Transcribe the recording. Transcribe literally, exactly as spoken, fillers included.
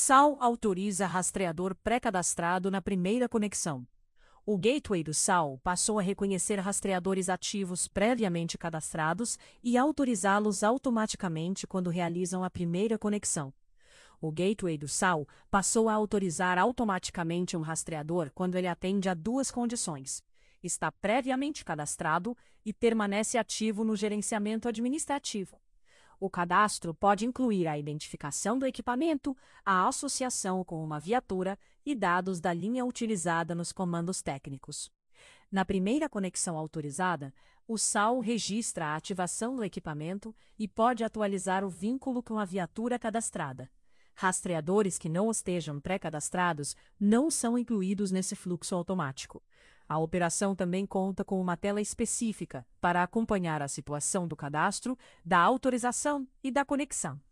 S A L autoriza rastreador pré-cadastrado na primeira conexão. O gateway do S A L passou a reconhecer rastreadores ativos previamente cadastrados e autorizá-los automaticamente quando realizam a primeira conexão. O gateway do S A L passou a autorizar automaticamente um rastreador quando ele atende a duas condições: está previamente cadastrado e permanece ativo no gerenciamento administrativo. O cadastro pode incluir a identificação do equipamento, a associação com uma viatura e dados da linha utilizada nos comandos técnicos. Na primeira conexão autorizada, o S A L registra a ativação do equipamento e pode atualizar o vínculo com a viatura cadastrada. Rastreadores que não estejam pré-cadastrados não são incluídos nesse fluxo automático. A operação também conta com uma tela específica para acompanhar a situação do cadastro, da autorização e da conexão.